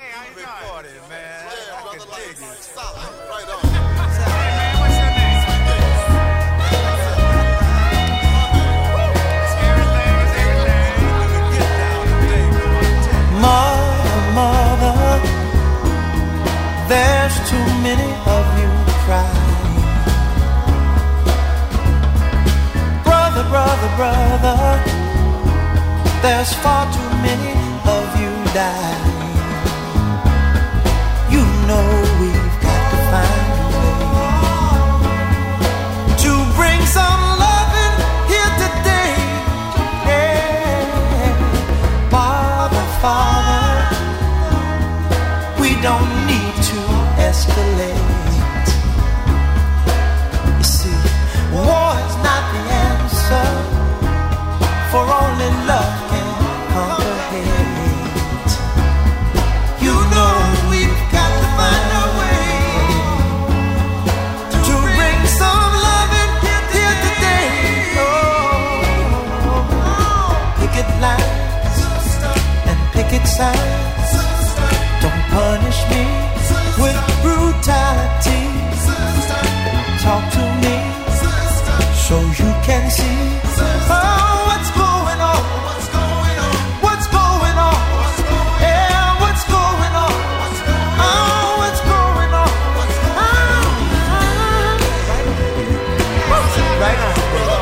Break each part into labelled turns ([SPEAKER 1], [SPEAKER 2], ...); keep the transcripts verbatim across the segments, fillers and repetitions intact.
[SPEAKER 1] Mother, mother, there's too many of you crying. Brother, brother, brother, there's far too many of you dying. You know we've got to find a way to bring some loving here today. Yeah. Father, Father, we don't need to escalate. You see, war is not the answer, for only love can conquer hate. You know we've got to find a way to bring some love in here today. Oh, picket lines and picket signs, don't punish me with brutality. Talk to me so you can see. Oh, what's going on? What's going on? What's going on? Yeah, what's going on? Oh, what's going on? Right on.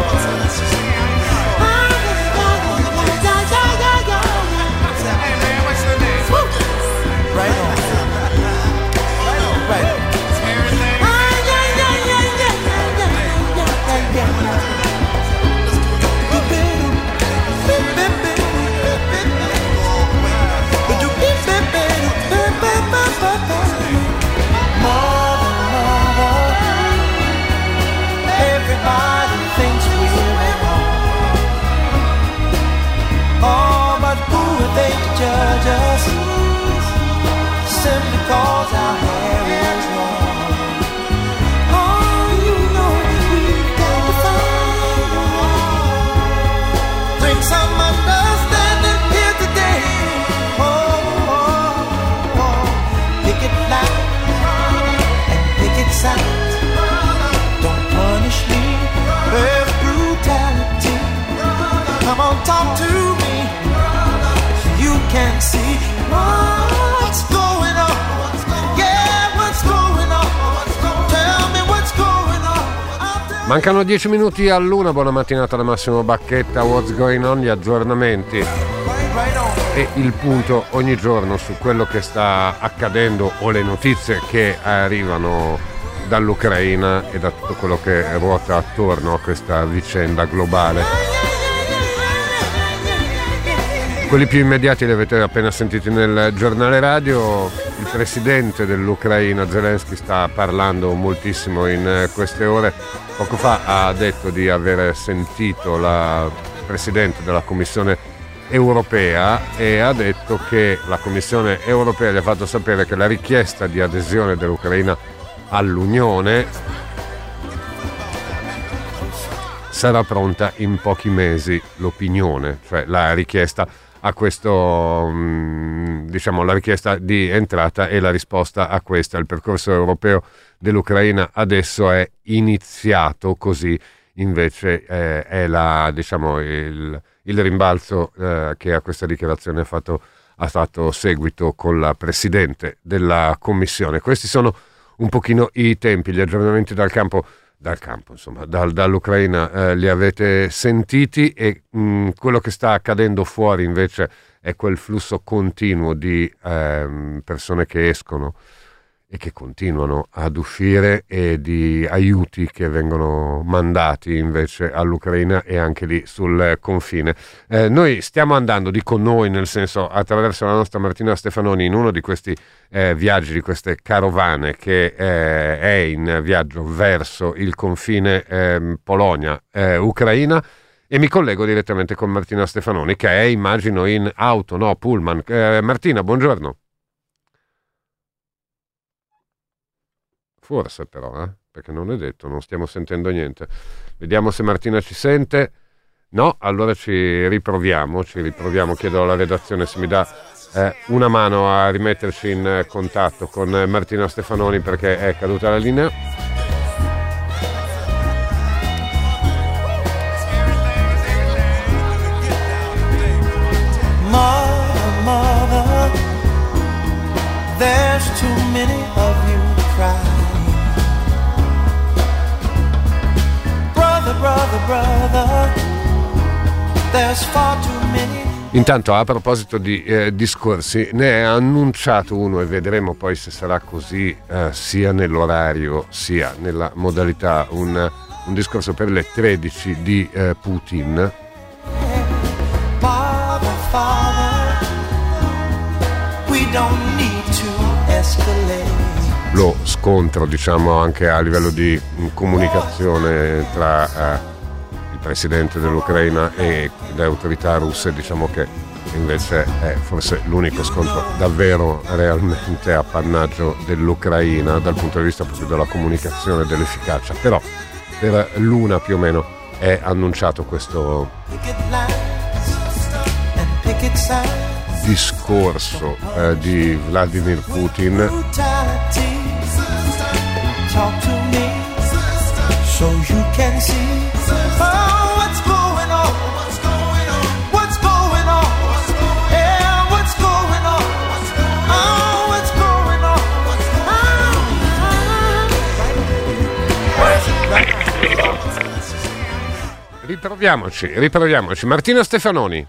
[SPEAKER 1] Hey man, what's your name? Right on. Right on. Everybody thinks we're wrong. Oh, but who are they to judge us? Simply cause our hair is long. Oh, you know we've got to find a way. Bring some understanding here today. Oh, oh, oh. Pick it loud and pick it sound. Don't punish me with brutality. Come on, talk to me so you can see what's going on. Yeah, what's going on? Tell me what's going on.
[SPEAKER 2] Mancano dieci minuti all'una. Buona mattinata da Massimo Bacchetta. What's going on? Gli aggiornamenti e il punto ogni giorno su quello che sta accadendo o le notizie che arrivano dall'Ucraina e da tutto quello che ruota attorno a questa vicenda globale. Quelli più immediati li avete appena sentiti nel giornale radio. Il presidente dell'Ucraina Zelensky sta parlando moltissimo in queste ore. Poco fa ha detto di aver sentito la presidente della Commissione europea e ha detto che la Commissione europea gli ha fatto sapere che la richiesta di adesione dell'Ucraina all'Unione sarà pronta in pochi mesi. L'opinione, cioè la richiesta a questo, diciamo la richiesta di entrata e la risposta a questa. Il percorso europeo dell'Ucraina adesso è iniziato, così invece eh, è la, diciamo, il, il rimbalzo eh, che a questa dichiarazione ha fatto, ha fatto seguito con la Presidente della Commissione. Questi sono un pochino i tempi, gli aggiornamenti dal campo, dal campo insomma, dal, dall'Ucraina eh, li avete sentiti e mh, quello che sta accadendo fuori invece è quel flusso continuo di eh, persone che escono e che continuano ad uscire e di aiuti che vengono mandati invece all'Ucraina e anche lì sul confine. Eh, noi stiamo andando, dico noi nel senso attraverso la nostra Martina Stefanoni, in uno di questi eh, viaggi, di queste carovane che eh, è in viaggio verso il confine eh, Polonia-Ucraina eh, e mi collego direttamente con Martina Stefanoni che è, immagino, in auto, no, pullman. Eh, Martina, buongiorno. Forse però, eh? Perché non è detto, non stiamo sentendo niente. Vediamo se Martina ci sente. No, allora ci riproviamo, ci riproviamo. Chiedo alla redazione se mi dà eh, una mano a rimetterci in contatto con Martino Stefanoni perché è caduta la linea.
[SPEAKER 1] Mother, mother, there's too many of you crying. Brother, brother, brother, there's far too many.
[SPEAKER 2] Intanto, a proposito di eh, discorsi, ne ha annunciato uno e vedremo poi se sarà così eh, sia nell'orario sia nella modalità, un, un discorso per le tredici di eh, Putin.
[SPEAKER 1] Father, Father, we don't need to escalate.
[SPEAKER 2] Lo scontro, diciamo, anche a livello di comunicazione tra eh, il presidente dell'Ucraina e le autorità russe, diciamo che invece è forse l'unico scontro davvero realmente appannaggio dell'Ucraina dal punto di vista proprio della comunicazione e dell'efficacia. Però per l'una più o meno è annunciato questo discorso eh, di Vladimir Putin.
[SPEAKER 1] Talk to me so you can see oh, what's going on, what's going on, what's going on, yeah, what's going on, oh, what's going on,
[SPEAKER 2] ah. Riproviamoci, riproviamoci. Martino Stefanoni.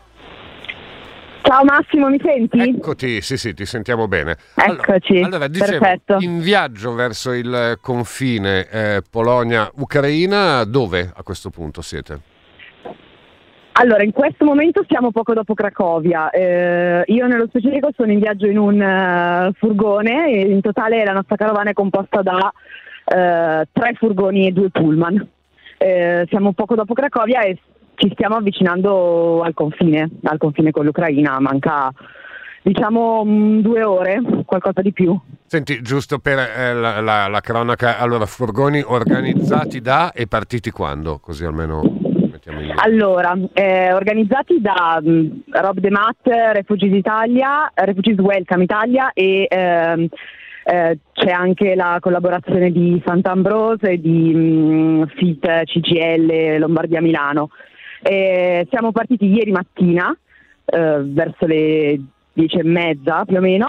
[SPEAKER 3] Ciao Massimo, mi senti?
[SPEAKER 2] Eccoti, sì sì, ti sentiamo bene.
[SPEAKER 3] Eccoci,
[SPEAKER 2] allora, allora dicevo,
[SPEAKER 3] perfetto.
[SPEAKER 2] In viaggio verso il confine eh, Polonia-Ucraina, dove a questo punto siete?
[SPEAKER 3] Allora, in questo momento siamo poco dopo Cracovia. Eh, io nello specifico sono in viaggio in un uh, furgone e in totale la nostra carovana è composta da uh, tre furgoni e due pullman. Eh, siamo poco dopo Cracovia e ci stiamo avvicinando al confine, al confine con l'Ucraina, manca diciamo mh, due ore, qualcosa di più.
[SPEAKER 2] Senti, giusto per eh, la, la, la cronaca, allora furgoni organizzati da e partiti quando? Così almeno mettiamo in...
[SPEAKER 3] Allora, eh, organizzati da mh, Rob De Matt, Refugees Italia, Refugees Welcome Italia e ehm, eh, c'è anche la collaborazione di Sant'Ambrose e di mh, F I T C G I L Lombardia Milano. Eh, siamo partiti ieri mattina eh, verso le dieci e mezza più o meno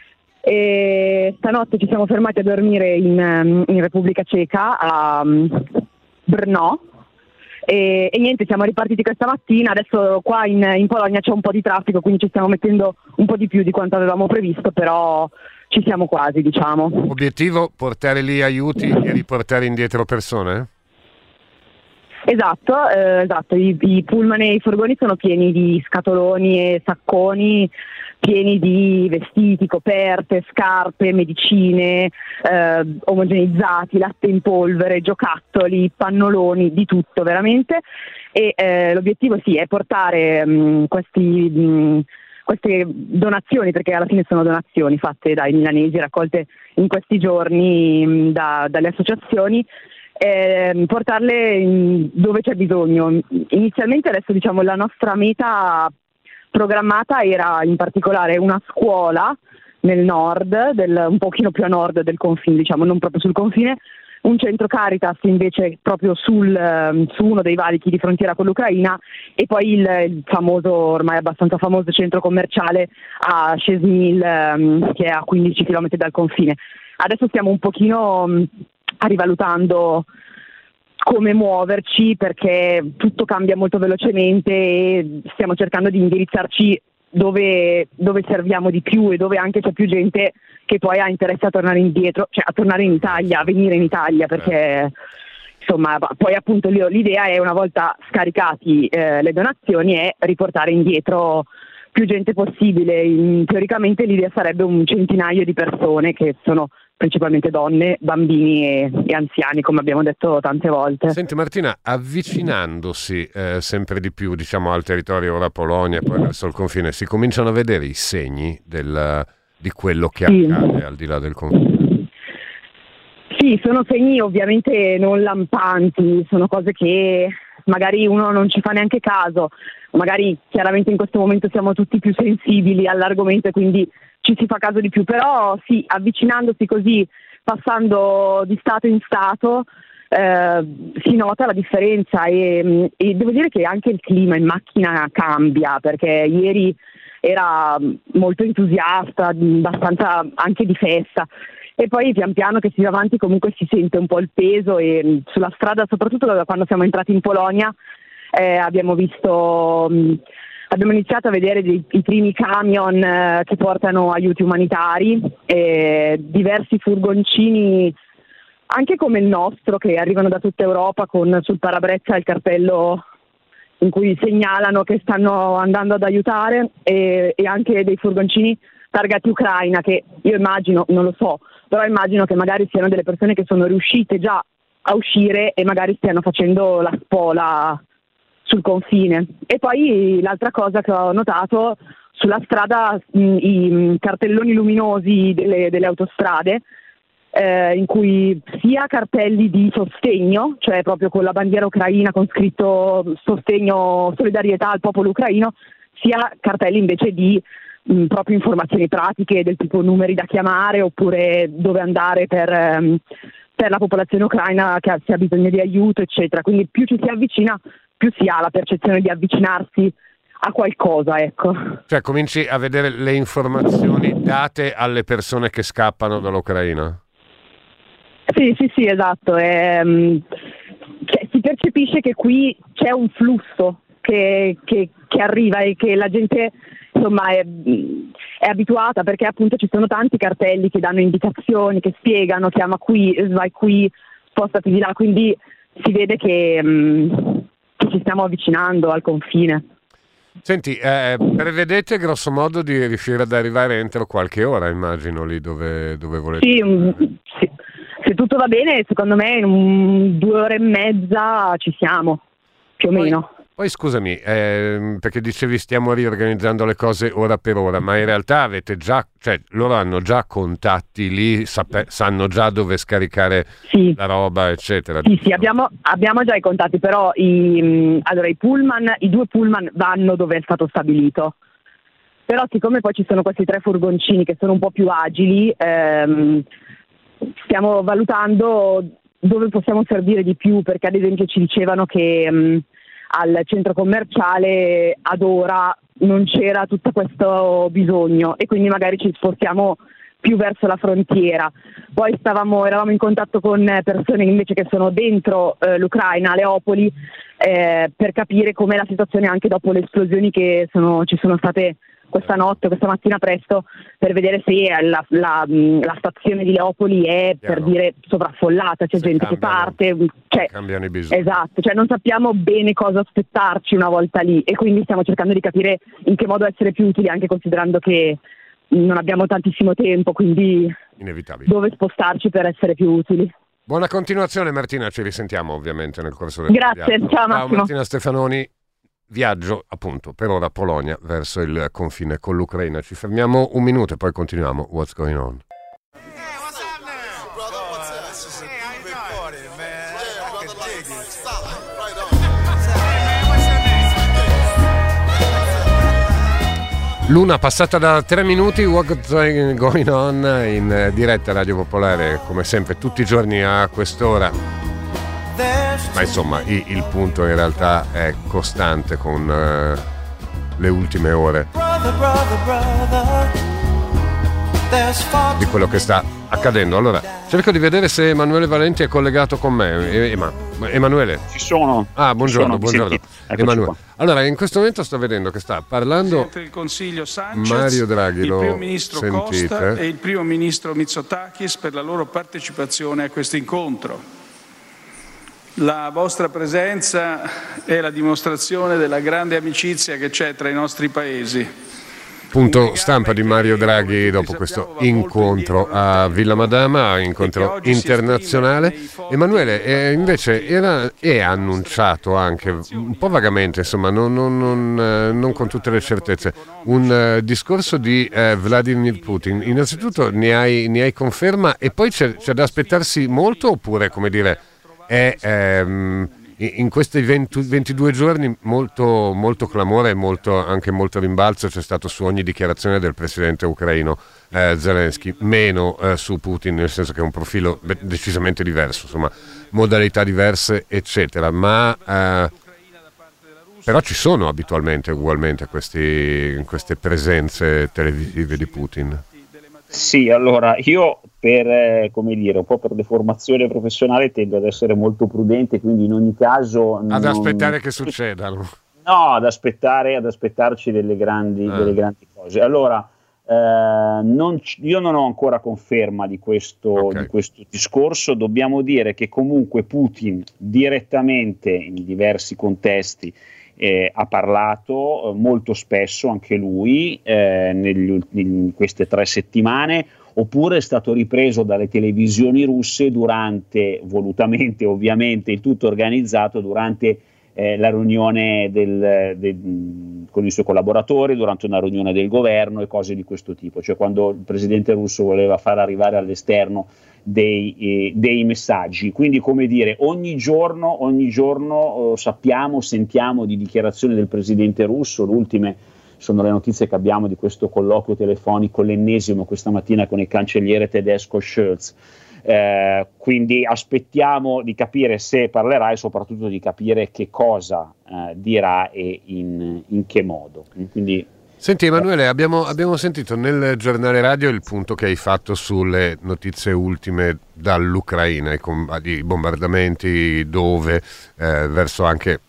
[SPEAKER 3] e stanotte ci siamo fermati a dormire in, in Repubblica Ceca a um, Brno e, e niente, siamo ripartiti questa mattina. Adesso qua in, in Polonia c'è un po' di traffico, quindi ci stiamo mettendo un po' di più di quanto avevamo previsto, però ci siamo quasi, diciamo.
[SPEAKER 2] Obiettivo: portare lì aiuti e riportare indietro persone?
[SPEAKER 3] Esatto, eh, esatto. I, i pullman e i furgoni sono pieni di scatoloni e sacconi, pieni di vestiti, coperte, scarpe, medicine, eh, omogeneizzati, latte in polvere, giocattoli, pannoloni, di tutto veramente. E eh, l'obiettivo sì è portare mh, questi, mh, queste donazioni, perché alla fine sono donazioni fatte dai milanesi, raccolte in questi giorni mh, da, dalle associazioni, Eh, portarle in dove c'è bisogno. Inizialmente adesso diciamo la nostra meta programmata era in particolare una scuola nel nord, del, un pochino più a nord del confine, diciamo non proprio sul confine, un centro Caritas invece proprio sul, su uno dei valichi di frontiera con l'Ucraina e poi il, il famoso, ormai abbastanza famoso centro commerciale a Chesmil che è a quindici chilometri dal confine. Adesso stiamo un pochino rivalutando come muoverci perché tutto cambia molto velocemente e stiamo cercando di indirizzarci dove, dove serviamo di più e dove anche c'è più gente che poi ha interesse a tornare indietro, cioè a tornare in Italia, a venire in Italia, perché insomma poi appunto l'idea è, una volta scaricati eh, le donazioni, è riportare indietro più gente possibile. In, teoricamente l'idea sarebbe un centinaio di persone che sono principalmente donne, bambini e, e anziani, come abbiamo detto tante volte.
[SPEAKER 2] Senti Martina, avvicinandosi eh, sempre di più diciamo al territorio, ora Polonia, poi verso il confine, si cominciano a vedere i segni del, di quello che
[SPEAKER 3] sì.
[SPEAKER 2] accade al di là del confine?
[SPEAKER 3] Sì, sono segni ovviamente non lampanti, sono cose che magari uno non ci fa neanche caso, magari chiaramente in questo momento siamo tutti più sensibili all'argomento e quindi ci si fa caso di più, però sì, avvicinandosi così, passando di stato in stato, eh, si nota la differenza e, e devo dire che anche il clima in macchina cambia, perché ieri era molto entusiasta, abbastanza anche di festa, e poi pian piano che si va avanti comunque si sente un po' il peso e sulla strada, soprattutto da quando siamo entrati in Polonia, eh, abbiamo visto, mh, abbiamo iniziato a vedere dei, i primi camion eh, che portano aiuti umanitari, eh, diversi furgoncini anche come il nostro che arrivano da tutta Europa con sul parabrezza il cartello in cui segnalano che stanno andando ad aiutare, e, e anche dei furgoncini targati Ucraina che io immagino, non lo so, però immagino che magari siano delle persone che sono riuscite già a uscire e magari stiano facendo la spola sul confine. E poi l'altra cosa che ho notato sulla strada, mh, i cartelloni luminosi delle, delle autostrade, eh, in cui sia cartelli di sostegno, cioè proprio con la bandiera ucraina con scritto sostegno, solidarietà al popolo ucraino, sia cartelli invece di mh, proprio informazioni pratiche del tipo numeri da chiamare oppure dove andare per, ehm, per la popolazione ucraina che ha, se ha bisogno di aiuto, eccetera. Quindi più ci si avvicina, più si ha la percezione di avvicinarsi a qualcosa, ecco. Cioè
[SPEAKER 2] cominci a vedere le informazioni date alle persone che scappano dall'Ucraina?
[SPEAKER 3] Sì, sì, sì, esatto. Ehm, cioè, si percepisce che qui c'è un flusso che, che, che arriva e che la gente insomma è, è abituata, perché appunto ci sono tanti cartelli che danno indicazioni, che spiegano, chiama qui, vai qui, spostati di là, quindi si vede che, mh, che ci stiamo avvicinando al confine.
[SPEAKER 2] Senti, eh, prevedete grosso modo di riuscire ad arrivare entro qualche ora, immagino, lì dove, dove volete?
[SPEAKER 3] Sì, um, sì, se tutto va bene, secondo me in un, due ore e mezza ci siamo, più o
[SPEAKER 2] poi,
[SPEAKER 3] meno.
[SPEAKER 2] Poi scusami, eh, perché dicevi stiamo riorganizzando le cose ora per ora, ma in realtà avete già, cioè loro hanno già contatti lì, sape, sanno già dove scaricare sì. la roba, eccetera.
[SPEAKER 3] Sì, sì, abbiamo, abbiamo già i contatti, però i, allora, i pullman, i due pullman vanno dove è stato stabilito. Però siccome poi ci sono questi tre furgoncini che sono un po' più agili, ehm, stiamo valutando dove possiamo servire di più, perché ad esempio ci dicevano che mh, al centro commerciale ad ora non c'era tutto questo bisogno e quindi magari ci spostiamo più verso la frontiera. Poi stavamo, eravamo in contatto con persone invece che sono dentro eh, l'Ucraina, a Leopoli, eh, per capire com'è la situazione anche dopo le esplosioni che sono, ci sono state questa notte, questa mattina presto, per vedere se la, la, la stazione di Leopoli è, Chiaro. per dire, sovraffollata, c'è se gente cambiano, che parte, cioè,
[SPEAKER 2] cambiano i bisogni.
[SPEAKER 3] Esatto, cioè non sappiamo bene cosa aspettarci una volta lì e quindi stiamo cercando di capire in che modo essere più utili, anche considerando che non abbiamo tantissimo tempo, quindi
[SPEAKER 2] inevitabile.
[SPEAKER 3] Dove spostarci per essere più utili.
[SPEAKER 2] Buona continuazione Martina, ci risentiamo ovviamente nel corso del
[SPEAKER 3] Grazie,
[SPEAKER 2] viaggio.
[SPEAKER 3] ciao Massimo.
[SPEAKER 2] Ciao Martina Stefanoni. Viaggio appunto per ora Polonia verso il confine con l'Ucraina. Ci fermiamo un minuto e poi continuiamo. What's going on? L'una passata da tre minuti, What's going on in diretta Radio Popolare come sempre tutti i giorni a quest'ora. Ma insomma il, il punto in realtà è costante con uh, le ultime ore di quello che sta accadendo. Allora cerco di vedere se Emanuele Valenti è collegato con me. E, Ema, Emanuele?
[SPEAKER 4] Ci sono.
[SPEAKER 2] Ah, buongiorno,
[SPEAKER 4] sono,
[SPEAKER 2] buongiorno. Emanuele. Allora in questo momento sto vedendo che sta parlando
[SPEAKER 5] del Consiglio Sanchez,
[SPEAKER 2] Mario Draghi,
[SPEAKER 5] il
[SPEAKER 2] lo
[SPEAKER 5] primo ministro
[SPEAKER 2] sentite?
[SPEAKER 5] Costa e il primo ministro Mitsotakis per la loro partecipazione a questo incontro. La vostra presenza è la dimostrazione della grande amicizia che c'è tra i nostri paesi.
[SPEAKER 2] Punto stampa di Mario Draghi dopo questo incontro a Villa Madama, incontro internazionale. Emanuele, eh, invece era, è annunciato anche, un po' vagamente, insomma, non, non, non, eh, non con tutte le certezze, un eh, discorso di eh, Vladimir Putin. Innanzitutto ne hai, ne hai conferma e poi c'è, c'è da aspettarsi molto oppure, come dire, è ehm, in questi venti, ventidue giorni molto, molto clamore e molto, anche molto rimbalzo c'è stato su ogni dichiarazione del presidente ucraino eh, Zelensky, meno eh, su Putin, nel senso che è un profilo beh, decisamente diverso, insomma, modalità diverse, eccetera, ma eh, però ci sono abitualmente ugualmente questi, queste presenze televisive di Putin.
[SPEAKER 4] Sì, allora io per, eh, come dire, un po' per deformazione professionale tendo ad essere molto prudente, quindi in ogni caso...
[SPEAKER 2] Ad
[SPEAKER 4] non...
[SPEAKER 2] aspettare che succedano.
[SPEAKER 4] No, ad aspettare, ad aspettarci delle grandi,
[SPEAKER 2] ah. delle
[SPEAKER 4] grandi cose. Allora, eh, non, io non ho ancora conferma di questo,
[SPEAKER 2] okay.
[SPEAKER 4] di questo discorso, dobbiamo dire che comunque Putin direttamente in diversi contesti Eh, ha parlato eh, molto spesso anche lui eh, negli, in queste tre settimane, oppure è stato ripreso dalle televisioni russe durante, volutamente ovviamente, il tutto organizzato durante eh, la riunione del, del, con i suoi collaboratori, durante una riunione del governo e cose di questo tipo, cioè quando il presidente russo voleva far arrivare all'esterno Dei, eh, dei messaggi. Quindi, come dire, ogni giorno, ogni giorno eh, sappiamo, sentiamo di dichiarazioni del presidente russo. Le ultime sono le notizie che abbiamo di questo colloquio telefonico, l'ennesimo questa mattina con il cancelliere tedesco Scholz. Eh, quindi aspettiamo di capire se parlerà e soprattutto di capire che cosa eh, dirà e in, in che modo. Quindi,
[SPEAKER 2] Senti Emanuele, abbiamo, abbiamo sentito nel giornale radio il punto che hai fatto sulle notizie ultime dall'Ucraina, i, com- i bombardamenti dove eh, verso anche,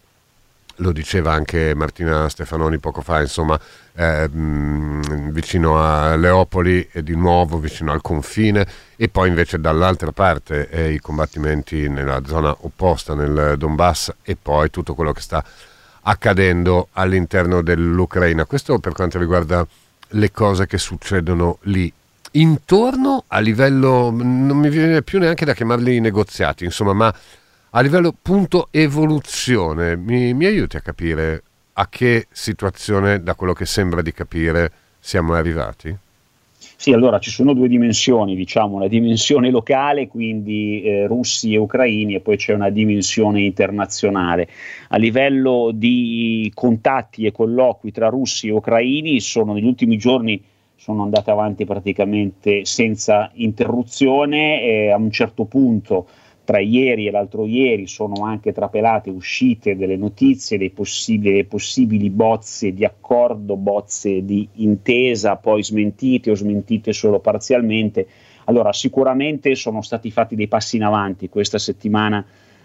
[SPEAKER 2] lo diceva anche Martina Stefanoni poco fa, insomma eh, mh, vicino a Leopoli e di nuovo vicino al confine, e poi invece dall'altra parte eh, i combattimenti nella zona opposta, nel Donbass, e poi tutto quello che sta accadendo all'interno dell'Ucraina. Questo per quanto riguarda le cose che succedono lì. Intorno a livello, non mi viene più neanche da chiamarli negoziati, insomma, ma a livello punto evoluzione, mi, mi aiuti a capire a che situazione, da quello che sembra di capire, siamo arrivati?
[SPEAKER 4] Sì, allora ci sono due dimensioni, diciamo, una dimensione locale, quindi eh, russi e ucraini, e poi c'è una dimensione internazionale. A livello di contatti e colloqui tra russi e ucraini, sono negli ultimi giorni sono andate avanti praticamente senza interruzione, e a un certo punto tra ieri e l'altro ieri sono anche trapelate uscite delle notizie dei possibili, possibili bozze di accordo, bozze di intesa, poi smentite o smentite solo parzialmente. Allora sicuramente sono stati fatti dei passi in avanti questa settimana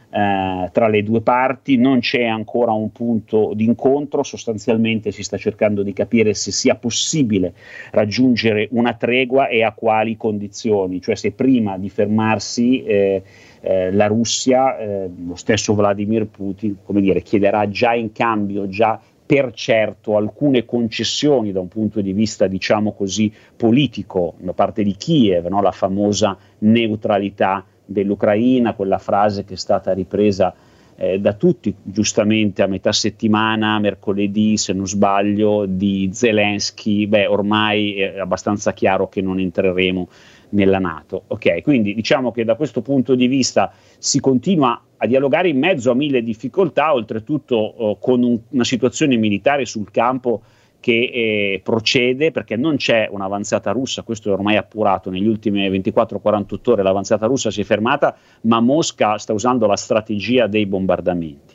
[SPEAKER 4] eh, tra le due parti, non c'è ancora un punto di incontro, sostanzialmente si sta cercando di capire se sia possibile raggiungere una tregua e a quali condizioni, cioè se prima di fermarsi eh, Eh, la Russia, eh, lo stesso Vladimir Putin, come dire, chiederà già in cambio, già per certo, alcune concessioni da un punto di vista, diciamo così, politico da parte di Kiev, no? La famosa neutralità dell'Ucraina, quella frase che è stata ripresa eh, da tutti, giustamente a metà settimana, mercoledì se non sbaglio, di Zelensky. Beh, ormai è abbastanza chiaro che non entreremo nella NATO. Ok, quindi diciamo che da questo punto di vista si continua a dialogare in mezzo a mille difficoltà, oltretutto eh, con un, una situazione militare sul campo che eh, procede, perché non c'è un'avanzata russa, questo è ormai appurato, negli ultimi ventiquattro quarantotto ore l'avanzata russa si è fermata, ma Mosca sta usando la strategia dei bombardamenti.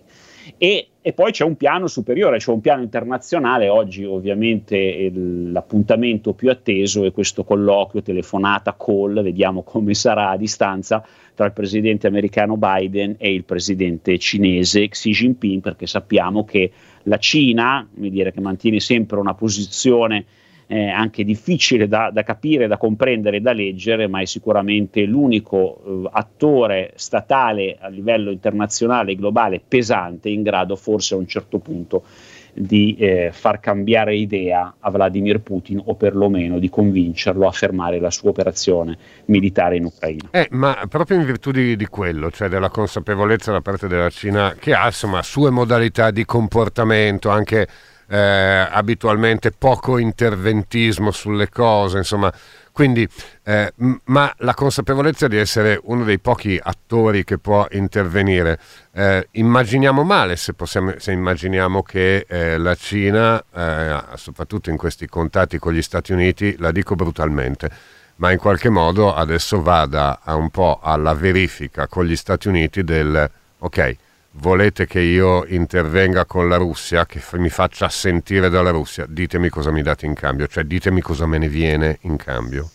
[SPEAKER 4] E, e poi c'è un piano superiore, c'è un piano internazionale. Oggi ovviamente il, l'appuntamento più atteso è questo colloquio, telefonata, call, vediamo come sarà a distanza, tra il presidente americano Biden e il presidente cinese Xi Jinping, perché sappiamo che la Cina, come dire, che mantiene sempre una posizione Eh, anche difficile da, da capire, da comprendere, da leggere, ma è sicuramente l'unico eh, attore statale a livello internazionale e globale pesante, in grado forse a un certo punto di eh, far cambiare idea a Vladimir Putin, o perlomeno di convincerlo a fermare la sua operazione militare in Ucraina.
[SPEAKER 2] Eh, ma proprio in virtù di, di quello, cioè della consapevolezza da parte della Cina, che ha insomma sue modalità di comportamento, anche eh, abitualmente poco interventismo sulle cose, insomma. Quindi, eh, ma la consapevolezza di essere uno dei pochi attori che può intervenire, eh, immaginiamo male se, possiamo, se immaginiamo che eh, la Cina, eh, soprattutto in questi contatti con gli Stati Uniti, la dico brutalmente, ma in qualche modo adesso vada a un po' alla verifica con gli Stati Uniti del ok, volete che io intervenga con la Russia, che f- mi faccia sentire dalla Russia, ditemi cosa mi date in cambio, cioè ditemi cosa me ne viene in cambio.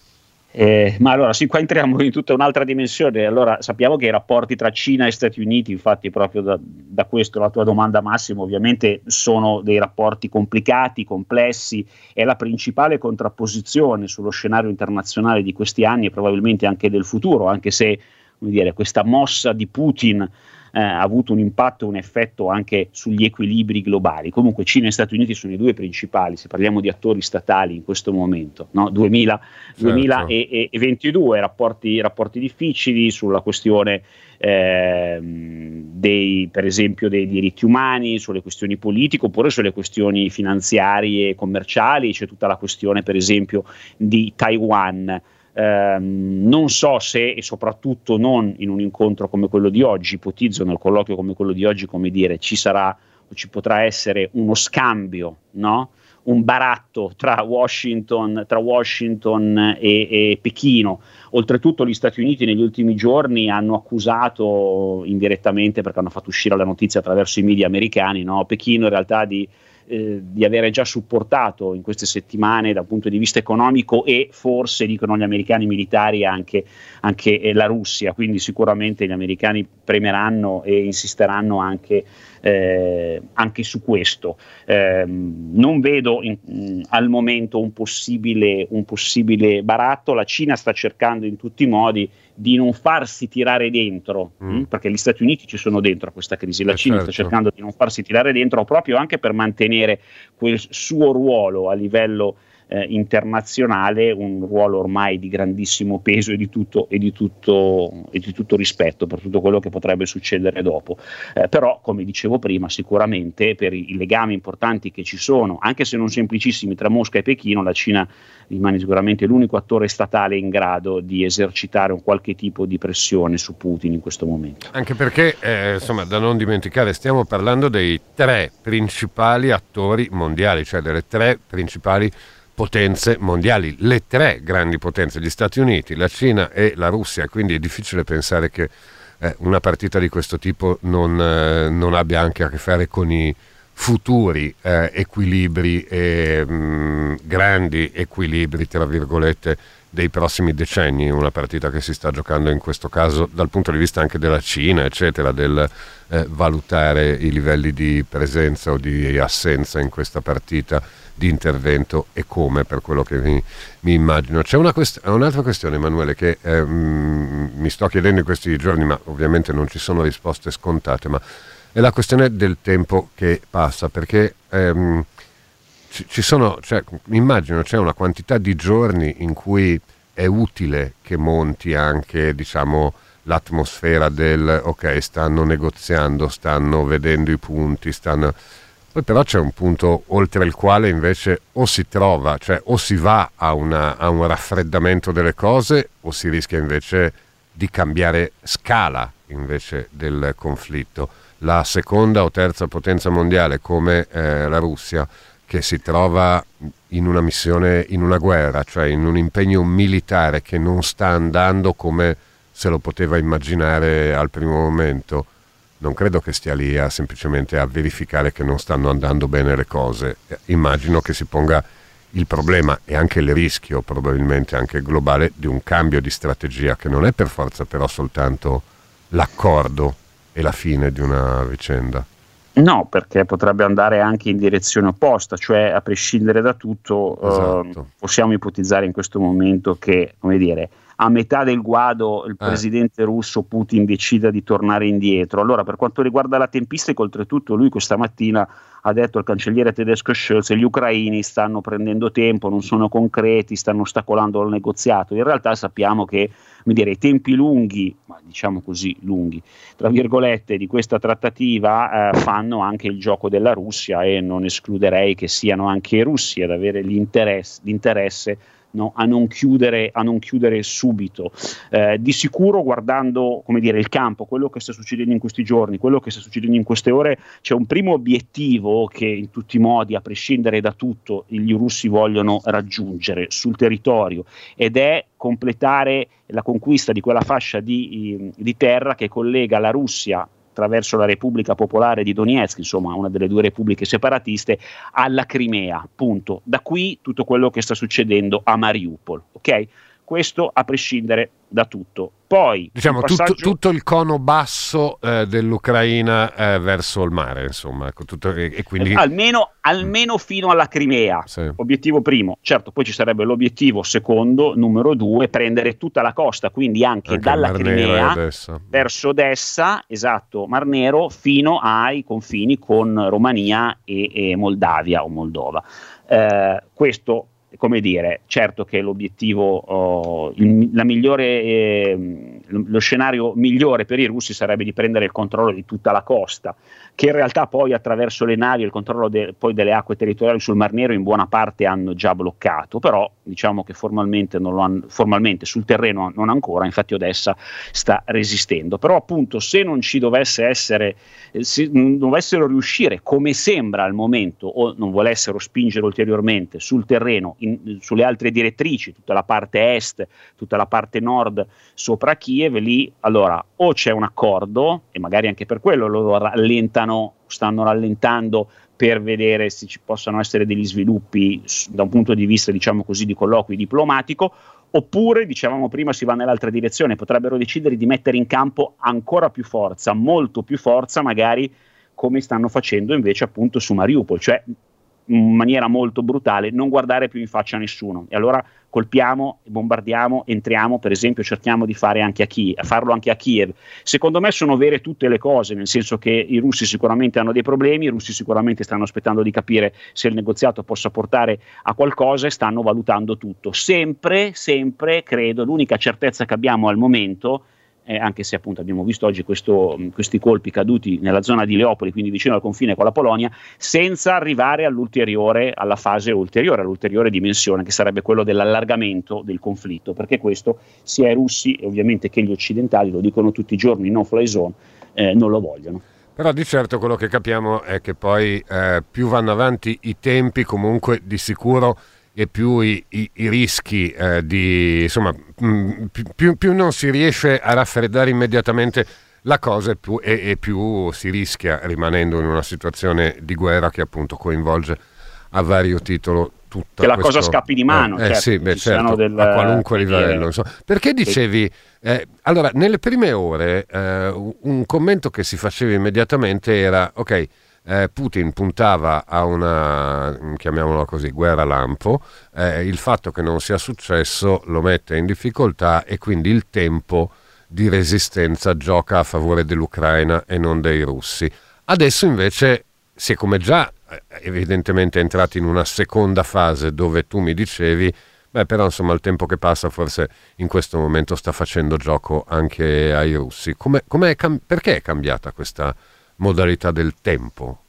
[SPEAKER 4] Eh, ma allora sì, qua entriamo in tutta un'altra dimensione. Allora sappiamo che i rapporti tra Cina e Stati Uniti, infatti proprio da, da questo la tua domanda, Massimo, ovviamente sono dei rapporti complicati, complessi, è la principale contrapposizione sullo scenario internazionale di questi anni e probabilmente anche del futuro, anche se, come dire, questa mossa di Putin Eh, ha avuto un impatto, un effetto anche sugli equilibri globali. Comunque Cina e Stati Uniti sono i due principali, se parliamo di attori statali in questo momento, no? duemila, certo. duemilaventidue, rapporti, rapporti difficili sulla questione eh, dei, per esempio dei diritti umani, sulle questioni politiche oppure sulle questioni finanziarie e commerciali. C'è tutta la questione per esempio di Taiwan. Eh, non so se, e soprattutto non in un incontro come quello di oggi, ipotizzo nel colloquio come quello di oggi, come dire, ci sarà o ci potrà essere uno scambio, no? Un baratto tra Washington, tra Washington e, e Pechino. Oltretutto gli Stati Uniti negli ultimi giorni hanno accusato indirettamente, perché hanno fatto uscire la notizia attraverso i media americani, no? Pechino in realtà di Eh, di avere già supportato in queste settimane dal punto di vista economico e forse, dicono gli americani militari, anche, anche eh, la Russia, quindi sicuramente gli americani premeranno e insisteranno anche, eh, anche su questo. Eh, non vedo in, mh, al momento un possibile, un possibile baratto. La Cina sta cercando in tutti i modi di non farsi tirare dentro, mm. mh, perché gli Stati Uniti ci sono dentro a questa crisi, la eh Cina certo. sta cercando di non farsi tirare dentro proprio anche per mantenere quel suo ruolo a livello eh, internazionale, un ruolo ormai di grandissimo peso e di tutto, e di tutto, e di tutto rispetto per tutto quello che potrebbe succedere dopo. Eh, però, come dicevo prima, sicuramente per i, i legami importanti che ci sono, anche se non semplicissimi, tra Mosca e Pechino, la Cina rimane sicuramente l'unico attore statale in grado di esercitare un qualche tipo di pressione su Putin in questo momento.
[SPEAKER 2] Anche perché, eh, insomma, da non dimenticare, stiamo parlando dei tre principali attori mondiali, cioè delle tre principali potenze mondiali, le tre grandi potenze, gli Stati Uniti, la Cina e la Russia, quindi è difficile pensare che eh, una partita di questo tipo non, eh, non abbia anche a che fare con i futuri eh, equilibri e mh, grandi equilibri, tra virgolette, dei prossimi decenni. Una partita che si sta giocando in questo caso dal punto di vista anche della Cina, eccetera, del eh, valutare i livelli di presenza o di assenza in questa partita, di intervento e come, per quello che mi, mi immagino. C'è una quest- un'altra questione, Emanuele, che eh, mh, mi sto chiedendo in questi giorni, ma ovviamente non ci sono risposte scontate, ma è la questione del tempo che passa, perché ehm, ci, ci sono, cioè, immagino c'è una quantità di giorni in cui è utile che monti anche, diciamo, l'atmosfera del ok, stanno negoziando, stanno vedendo i punti, stanno... Poi però c'è un punto oltre il quale invece o si trova, cioè o si va a, una, a un raffreddamento delle cose o si rischia invece di cambiare scala invece del conflitto. La seconda o terza potenza mondiale come eh, la Russia, che si trova in una missione, in una guerra, cioè in un impegno militare che non sta andando come se lo poteva immaginare al primo momento, non credo che stia lì a semplicemente a verificare che non stanno andando bene le cose. Immagino che si ponga il problema e anche il rischio, probabilmente anche globale, di un cambio di strategia, che non è per forza però soltanto l'accordo e la fine di una vicenda.
[SPEAKER 4] No, perché potrebbe andare anche in direzione opposta, cioè a prescindere da tutto, esatto. eh, possiamo ipotizzare in questo momento che, come dire, a metà del guado il
[SPEAKER 2] Eh.
[SPEAKER 4] presidente russo Putin decida di tornare indietro. Allora, per quanto riguarda la tempistica, oltretutto lui questa mattina ha detto al cancelliere tedesco Scholz: gli ucraini stanno prendendo tempo, non sono concreti, stanno ostacolando il negoziato. In realtà sappiamo che, come dire, i tempi lunghi, ma diciamo così lunghi, tra virgolette, di questa trattativa eh, fanno anche il gioco della Russia, e non escluderei che siano anche i russi ad avere l'interesse, l'interesse no, a non chiudere, a non chiudere subito. Eh, di sicuro, guardando, come dire, il campo, quello che sta succedendo in questi giorni, quello che sta succedendo in queste ore, c'è un primo obiettivo che in tutti i modi, a prescindere da tutto, gli russi vogliono raggiungere sul territorio, ed è completare la conquista di quella fascia di, di terra che collega la Russia attraverso la Repubblica Popolare di Donetsk, insomma una delle due repubbliche separatiste, alla Crimea, punto. Da qui tutto quello che sta succedendo a Mariupol, ok? Questo a prescindere da tutto. Poi
[SPEAKER 2] diciamo
[SPEAKER 4] il passaggio...
[SPEAKER 2] tutto, tutto il cono basso eh, dell'Ucraina eh, verso il mare, insomma, ecco, tutto, e, e quindi
[SPEAKER 4] almeno, almeno fino alla Crimea,
[SPEAKER 2] sì.
[SPEAKER 4] Obiettivo primo. Certo, poi ci sarebbe l'obiettivo secondo, numero due, prendere tutta la costa, quindi anche,
[SPEAKER 2] anche
[SPEAKER 4] dalla
[SPEAKER 2] Mar Nero
[SPEAKER 4] Crimea
[SPEAKER 2] Odessa.
[SPEAKER 4] verso Odessa, esatto, Mar Nero, fino ai confini con Romania e, e Moldavia o Moldova. Eh, questo, come dire, certo che l'obiettivo, oh, il, la migliore, eh, lo scenario migliore per i russi sarebbe di prendere il controllo di tutta la costa, che in realtà poi attraverso le navi e il controllo de, poi delle acque territoriali sul Mar Nero in buona parte hanno già bloccato, però diciamo che formalmente, non lo hanno, formalmente sul terreno non ancora, infatti Odessa sta resistendo. Però appunto, se non ci dovesse essere, eh, se non dovessero riuscire, come sembra al momento, o non volessero spingere ulteriormente sul terreno, in, sulle altre direttrici, tutta la parte est, tutta la parte nord sopra Kiev, lì allora o c'è un accordo, e magari anche per quello loro rallentano, stanno rallentando per vedere se ci possano essere degli sviluppi da un punto di vista, diciamo così, di colloqui diplomatico, oppure, dicevamo prima, si va nell'altra direzione, potrebbero decidere di mettere in campo ancora più forza, molto più forza, magari come stanno facendo invece appunto su Mariupol, cioè in maniera molto brutale, non guardare più in faccia a nessuno, e allora colpiamo, bombardiamo, entriamo, per esempio cerchiamo di fare anche a Kiev, farlo anche a Kiev. Secondo me sono vere tutte le cose, nel senso che i russi sicuramente hanno dei problemi, i russi sicuramente stanno aspettando di capire se il negoziato possa portare a qualcosa e stanno valutando tutto. Sempre, sempre, credo, l'unica certezza che abbiamo al momento, Eh, anche se appunto abbiamo visto oggi questo, questi colpi caduti nella zona di Leopoli, quindi vicino al confine con la Polonia, senza arrivare all'ulteriore, alla fase ulteriore, all'ulteriore dimensione, che sarebbe quello dell'allargamento del conflitto, perché questo sia i russi e ovviamente che gli occidentali, lo dicono tutti i giorni, no fly zone, eh, non lo vogliono.
[SPEAKER 2] Però di certo quello che capiamo è che poi eh, più vanno avanti i tempi, comunque di sicuro, e più i, i, i rischi eh, di, insomma, mh, più, più non si riesce a raffreddare immediatamente la cosa, più, e, e più si rischia rimanendo in una situazione di guerra che appunto coinvolge a vario titolo tutta
[SPEAKER 4] che la
[SPEAKER 2] questo,
[SPEAKER 4] cosa scappi di mano,
[SPEAKER 2] eh,
[SPEAKER 4] certo,
[SPEAKER 2] eh sì, beh, certo,
[SPEAKER 4] del,
[SPEAKER 2] a qualunque livello,
[SPEAKER 4] eh,
[SPEAKER 2] insomma. Perché dicevi eh, allora nelle prime ore eh, un commento che si faceva immediatamente era ok, Eh, Putin puntava a una, chiamiamola così, guerra lampo, eh, il fatto che non sia successo lo mette in difficoltà e quindi il tempo di resistenza gioca a favore dell'Ucraina e non dei russi. Adesso invece si è come già eh, evidentemente entrati in una seconda fase dove tu mi dicevi, beh però insomma il tempo che passa forse in questo momento sta facendo gioco anche ai russi. Come, com'è cam- perché è cambiata questa modalità del tempo?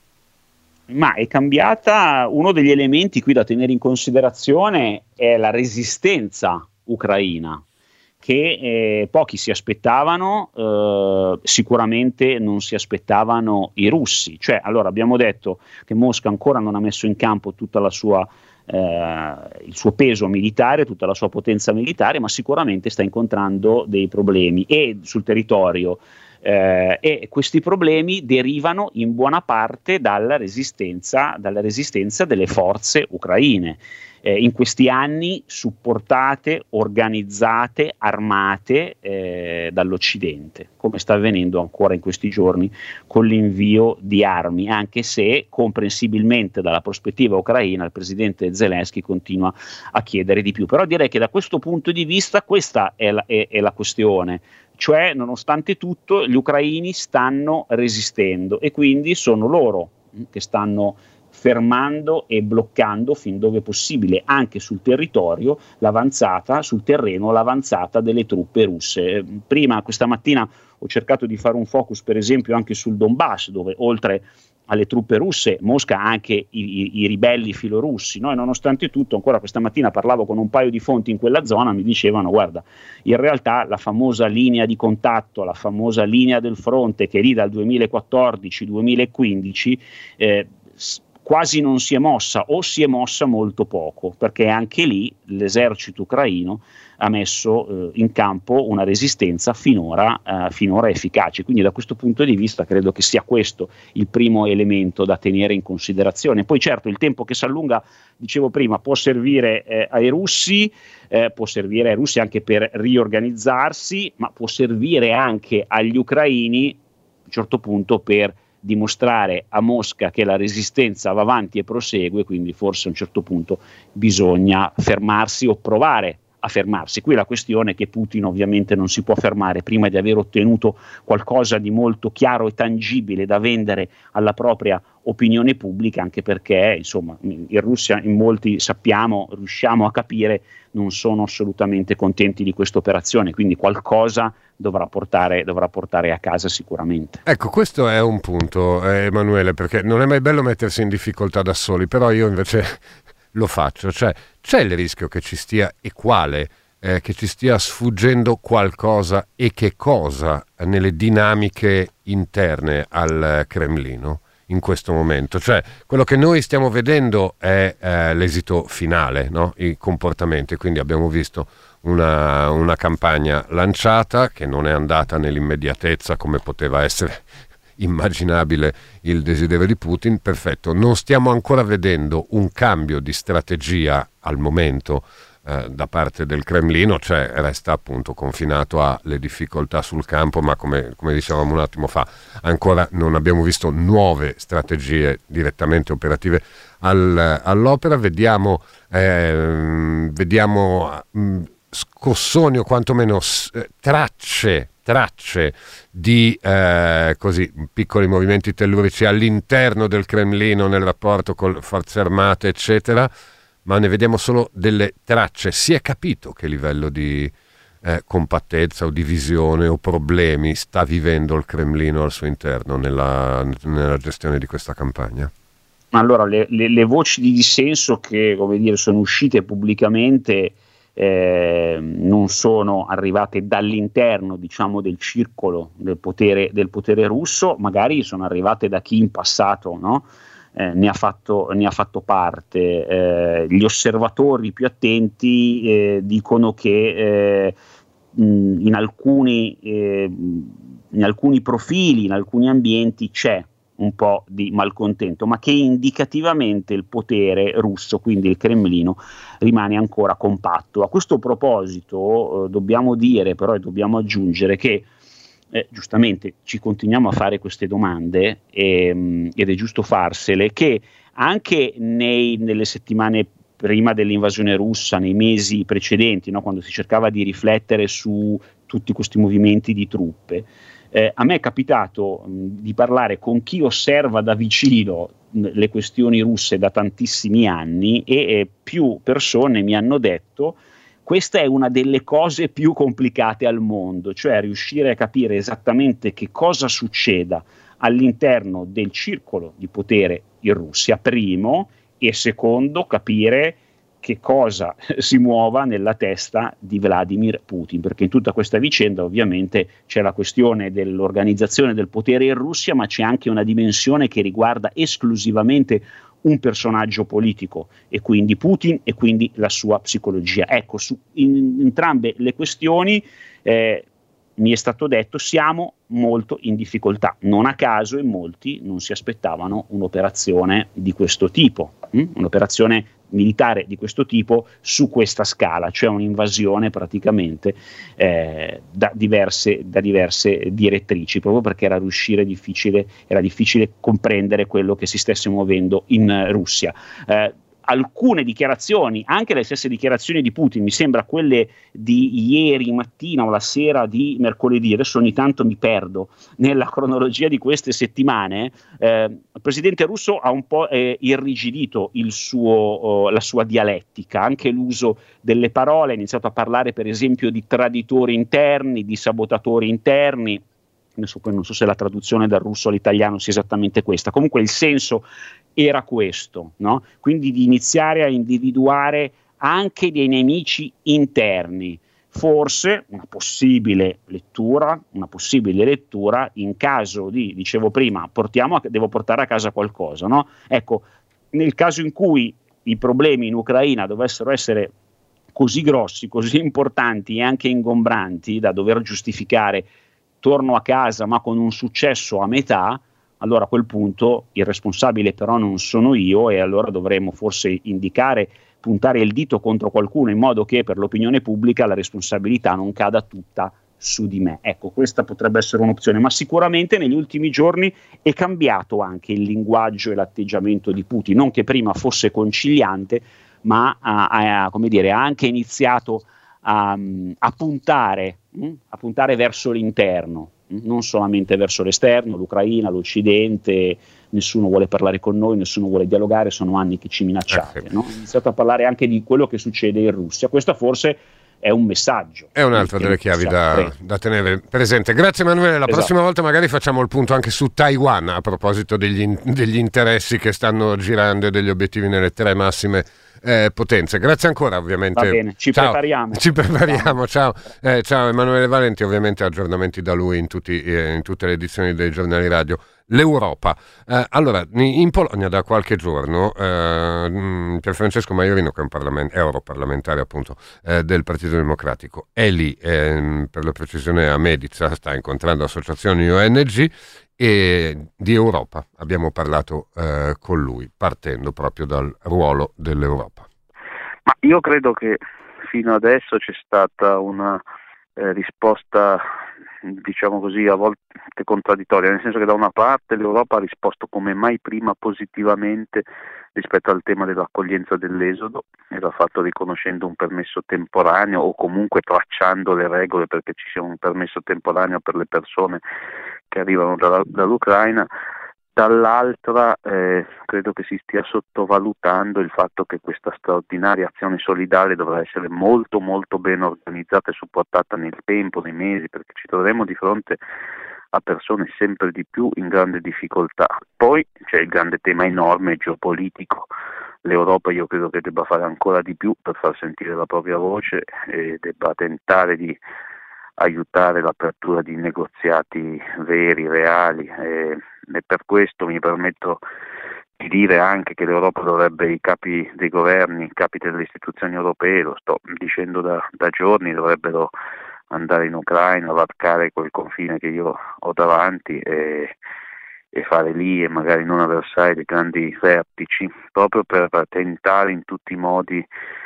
[SPEAKER 4] Ma è cambiata, uno degli elementi qui da tenere in considerazione è la resistenza ucraina, che eh, pochi si aspettavano, eh, sicuramente non si aspettavano i russi. Cioè, allora abbiamo detto che Mosca ancora non ha messo in campo tutta la sua eh, il suo peso militare, tutta la sua potenza militare, ma sicuramente sta incontrando dei problemi e sul territorio. Eh, e questi problemi derivano in buona parte dalla resistenza, dalla resistenza delle forze ucraine. eh, in questi anni supportate, organizzate, armate eh, dall'Occidente, come sta avvenendo ancora in questi giorni con l'invio di armi, anche se comprensibilmente dalla prospettiva ucraina il presidente Zelensky continua a chiedere di più. Però direi che da questo punto di vista questa è la, è, è la questione, cioè nonostante tutto gli ucraini stanno resistendo e quindi sono loro che stanno fermando e bloccando fin dove possibile anche sul territorio l'avanzata, sul terreno l'avanzata delle truppe russe. Prima questa mattina ho cercato di fare un focus per esempio anche sul Donbass, dove oltre alle truppe russe Mosca ha anche i, i, i ribelli filorussi, no? E nonostante tutto ancora questa mattina parlavo con un paio di fonti in quella zona, mi dicevano guarda, in realtà la famosa linea di contatto, la famosa linea del fronte che lì dal duemilaquattordici duemilaquindici eh, quasi non si è mossa o si è mossa molto poco, perché anche lì l'esercito ucraino ha messo eh, in campo una resistenza finora, eh, finora efficace. Quindi da questo punto di vista credo che sia questo il primo elemento da tenere in considerazione. Poi certo il tempo che si allunga, dicevo prima, può servire eh, ai russi, eh, può servire ai russi anche per riorganizzarsi, ma può servire anche agli ucraini a un certo punto per dimostrare a Mosca che la resistenza va avanti e prosegue, quindi forse a un certo punto bisogna fermarsi o provare a fermarsi. Qui la questione è che Putin ovviamente non si può fermare prima di aver ottenuto qualcosa di molto chiaro e tangibile da vendere alla propria opinione pubblica, anche perché insomma in Russia in molti sappiamo, riusciamo a capire, non sono assolutamente contenti di questa operazione, quindi qualcosa dovrà portare, dovrà portare a casa sicuramente.
[SPEAKER 2] Ecco, questo è un punto, eh, Emanuele, perché non è mai bello mettersi in difficoltà da soli, però io invece lo faccio, cioè c'è il rischio che ci stia, e quale, eh, che ci stia sfuggendo qualcosa, e che cosa, nelle dinamiche interne al Cremlino in questo momento. Cioè quello che noi stiamo vedendo è eh, l'esito finale, no? I comportamenti, quindi abbiamo visto una, una campagna lanciata che non è andata nell'immediatezza come poteva essere immaginabile il desiderio di Putin. Perfetto, non stiamo ancora vedendo un cambio di strategia al momento eh, da parte del Cremlino, cioè resta appunto confinato alle difficoltà sul campo, ma come, come dicevamo un attimo fa, ancora non abbiamo visto nuove strategie direttamente operative al, all'opera. Vediamo, eh, vediamo mh, scossoni o quantomeno eh, tracce tracce di eh, così piccoli movimenti tellurici all'interno del Cremlino nel rapporto con le forze armate eccetera, ma ne vediamo solo delle tracce. Si è capito che livello di eh, compattezza o divisione o problemi sta vivendo il Cremlino al suo interno nella, nella gestione di questa campagna?
[SPEAKER 4] Allora le, le, le voci di dissenso che, come dire, sono uscite pubblicamente Eh, non sono arrivate dall'interno, diciamo, del circolo del potere, del potere russo, magari sono arrivate da chi in passato, no? eh, ne, ha fatto, ne ha fatto parte. Eh, gli osservatori più attenti eh, dicono che eh, mh, in, alcuni, eh, in alcuni profili, in alcuni ambienti c'è un po' di malcontento, ma che indicativamente il potere russo, quindi il Cremlino, rimane ancora compatto. A questo proposito eh, dobbiamo dire però e dobbiamo aggiungere che eh, giustamente ci continuiamo a fare queste domande e, mh, ed è giusto farsele, che anche nei, nelle settimane prima dell'invasione russa, nei mesi precedenti, no, quando si cercava di riflettere su tutti questi movimenti di truppe, Eh, a me è capitato mh, di parlare con chi osserva da vicino mh, le questioni russe da tantissimi anni e eh, più persone mi hanno detto questa è una delle cose più complicate al mondo, cioè riuscire a capire esattamente che cosa succeda all'interno del circolo di potere in Russia, primo, e secondo capire che cosa si muova nella testa di Vladimir Putin, perché in tutta questa vicenda ovviamente c'è la questione dell'organizzazione del potere in Russia, ma c'è anche una dimensione che riguarda esclusivamente un personaggio politico, e quindi Putin e quindi la sua psicologia. Ecco, su in, entrambe le questioni eh, mi è stato detto siamo molto in difficoltà. Non a caso in molti non si aspettavano un'operazione di questo tipo, hm? un'operazione militare di questo tipo su questa scala, cioè un'invasione praticamente eh, da, diverse, da diverse direttrici, proprio perché era riuscire difficile, era difficile comprendere quello che si stesse muovendo in Russia. Eh, alcune dichiarazioni, anche le stesse dichiarazioni di Putin, mi sembra quelle di ieri mattina o la sera di mercoledì, adesso ogni tanto mi perdo nella cronologia di queste settimane, eh, il presidente russo ha un po' eh, irrigidito il suo, oh, la sua dialettica, anche l'uso delle parole, ha iniziato a parlare per esempio di traditori interni, di sabotatori interni. Adesso poi non so se la traduzione dal russo all'italiano sia esattamente questa, comunque il senso era questo, no? Quindi di iniziare a individuare anche dei nemici interni. Forse una possibile lettura, una possibile lettura in caso di, dicevo prima, portiamo a, devo portare a casa qualcosa, no? Ecco, nel caso in cui i problemi in Ucraina dovessero essere così grossi, così importanti e anche ingombranti da dover giustificare torno a casa ma con un successo a metà, allora a quel punto il responsabile però non sono io e allora dovremmo forse indicare, puntare il dito contro qualcuno in modo che per l'opinione pubblica la responsabilità non cada tutta su di me. Ecco, questa potrebbe essere un'opzione, ma sicuramente negli ultimi giorni è cambiato anche il linguaggio e l'atteggiamento di Putin, non che prima fosse conciliante, ma ha, ha, come dire, ha anche iniziato a, a puntare mh, a puntare verso l'interno, mh, non solamente verso l'esterno, l'Ucraina, l'Occidente, nessuno vuole parlare con noi, nessuno vuole dialogare, sono anni che ci minacciate,
[SPEAKER 2] eh sì.
[SPEAKER 4] no? Ha iniziato a parlare anche di quello che succede in Russia, questo forse è un messaggio.
[SPEAKER 2] È un'altra delle chiavi da, da tenere presente. Grazie Emanuele, la esatto. prossima volta magari facciamo il punto anche su Taiwan a proposito degli, degli interessi che stanno girando e degli obiettivi nelle tre massime eh, potenze. Grazie ancora ovviamente.
[SPEAKER 4] Va bene, ci
[SPEAKER 2] ciao.
[SPEAKER 4] prepariamo.
[SPEAKER 2] Ci prepariamo, ciao. Ciao. Eh, ciao Emanuele Valenti, ovviamente aggiornamenti da lui in, tutti, eh, in tutte le edizioni dei giornali radio. L'Europa. Eh, allora, in Polonia da qualche giorno eh, Pier Francesco Maiorino, che è un parlament- europarlamentare appunto eh, del Partito Democratico, è lì, eh, per la precisione a Medica, sta incontrando associazioni O N G e di Europa abbiamo parlato eh, con lui, partendo proprio dal ruolo dell'Europa.
[SPEAKER 6] Ma io credo che fino adesso c'è stata una eh, risposta, diciamo così, a volte contraddittoria, nel senso che da una parte l'Europa ha risposto come mai prima positivamente rispetto al tema dell'accoglienza dell'esodo e l'ha fatto riconoscendo un permesso temporaneo o comunque tracciando le regole perché ci sia un permesso temporaneo per le persone che arrivano da, dall'Ucraina. Dall'altra eh, credo che si stia sottovalutando il fatto che questa straordinaria azione solidale dovrà essere molto molto ben organizzata e supportata nel tempo, nei mesi, perché ci troveremo di fronte a persone sempre di più in grande difficoltà. Poi c'è il grande tema enorme geopolitico. L'Europa io credo che debba fare ancora di più per far sentire la propria voce e debba tentare di aiutare l'apertura di negoziati veri, reali e, e per questo mi permetto di dire anche che l'Europa dovrebbe, i capi dei governi, i capi delle istituzioni europee, lo sto dicendo da, da giorni, dovrebbero andare in Ucraina, varcare quel confine che io ho davanti e, e fare lì e magari non avversare dei grandi vertici, proprio per tentare in tutti i modi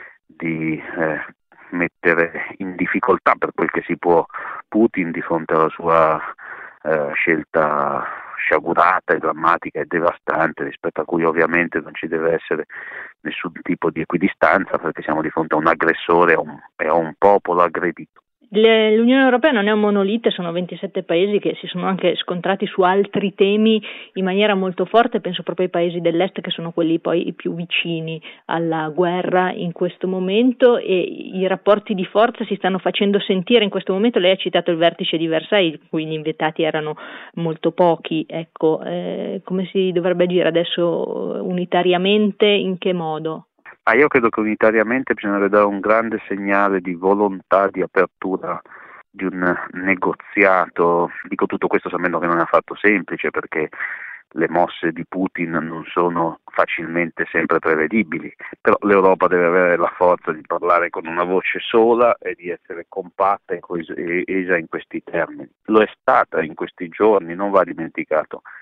[SPEAKER 6] di eh, mettere in difficoltà per quel che si può Putin di fronte alla sua eh, scelta sciagurata e drammatica e devastante, rispetto a cui ovviamente non ci deve essere nessun tipo di equidistanza, perché siamo di fronte a un aggressore e a un, e a un popolo aggredito.
[SPEAKER 7] L'Unione Europea non è un monolite, sono ventisette paesi che si sono anche scontrati su altri temi in maniera molto forte, penso proprio ai paesi dell'est che sono quelli poi i più vicini alla guerra in questo momento e i rapporti di forza si stanno facendo sentire in questo momento. Lei ha citato il vertice di Versailles, in cui gli invitati erano molto pochi, ecco, eh, come si dovrebbe agire adesso unitariamente, in che modo?
[SPEAKER 6] Ah, io credo che unitariamente bisognerebbe dare un grande segnale di volontà di apertura di un negoziato. Dico tutto questo sapendo che non è affatto semplice, perché le mosse di Putin non sono facilmente sempre prevedibili, però l'Europa deve avere la forza di parlare con una voce sola e di essere compatta e coesa in questi termini. Lo è stata in questi giorni, non va dimenticato.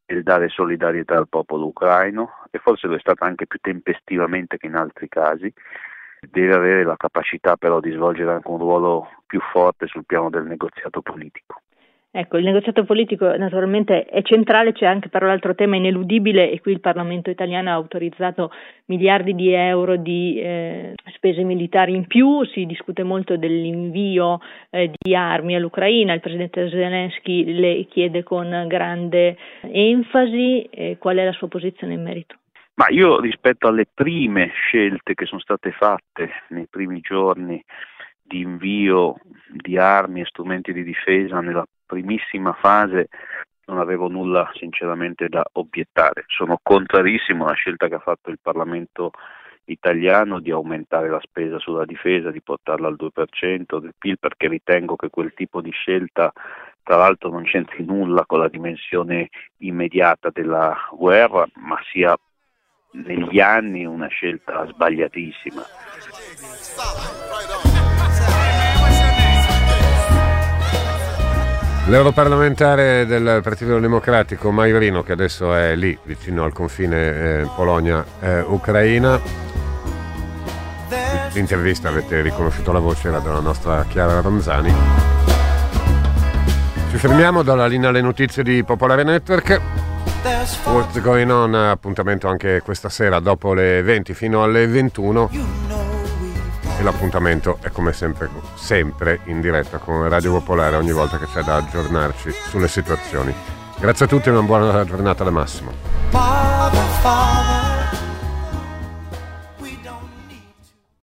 [SPEAKER 6] il dare solidarietà al popolo ucraino, e forse lo è stata anche più tempestivamente che in altri casi. Deve avere la capacità però di svolgere anche un ruolo più forte sul piano del negoziato politico.
[SPEAKER 7] Ecco, il negoziato politico naturalmente è centrale, c'è anche però l'altro tema ineludibile, e qui il Parlamento italiano ha autorizzato miliardi di euro di eh, spese militari in più. Si discute molto dell'invio eh, di armi all'Ucraina, il presidente Zelensky le chiede con grande enfasi. Eh, qual è la sua posizione in merito?
[SPEAKER 6] Ma io, rispetto alle prime scelte che sono state fatte nei primi giorni di invio di armi e strumenti di difesa nella primissima fase, non avevo nulla sinceramente da obiettare. Sono contrarissimo alla scelta che ha fatto il Parlamento italiano di aumentare la spesa sulla difesa, di portarla al due per cento del P I L, perché ritengo che quel tipo di scelta, tra l'altro, non c'entri nulla con la dimensione immediata della guerra, ma sia negli anni una scelta sbagliatissima.
[SPEAKER 2] L'europarlamentare del Partito Democratico Maiorino, che adesso è lì vicino al confine eh, Polonia-Ucraina. Eh, l'intervista, avete riconosciuto la voce, era della nostra Chiara Ronzani. Ci fermiamo, dalla linea alle notizie di Popolare Network. What's Going On, appuntamento anche questa sera dopo le venti fino alle ventuno, e l'appuntamento è come sempre, sempre in diretta con Radio Popolare ogni volta che c'è da aggiornarci sulle situazioni. Grazie a tutti e una buona giornata da Massimo. Father, Father.